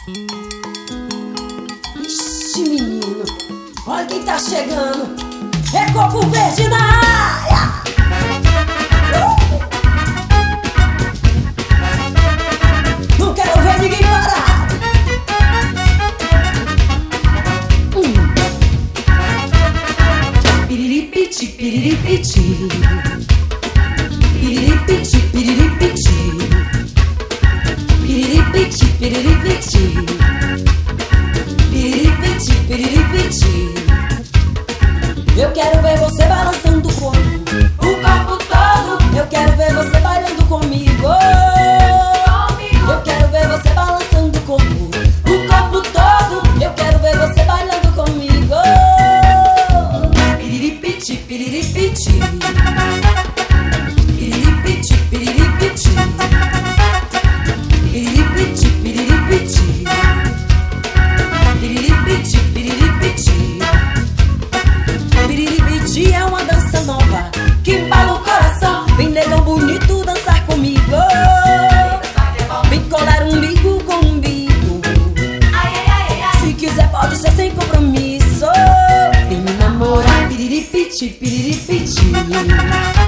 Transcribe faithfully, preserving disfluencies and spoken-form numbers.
Ixi, menino, olha quem tá chegando. É Coco Verde na área. uh! Não quero ver ninguém parar. hum. Piriripiti, piriripiti, piriripiti, piriripiti, piriripiti, piriripiti, piriripiti, piriripiti. Eu quero ver você balançando o corpo, o corpo todo. Eu quero ver você bailando comigo. Eu quero ver você balançando o corpo, o corpo todo. Eu quero ver você bailando comigo. Piriripiti, piriripiti, piriripiti, piriripiti, piriripiti, piriripiti, piriripiti, piriripiti. Piriripiti é uma dança nova que embala o coração. Vem, negão bonito, dançar comigo. Vem colar umbigo com umbigo. Se quiser pode ser sem compromisso. Vem me namorar. Piriripiti, piriripiti.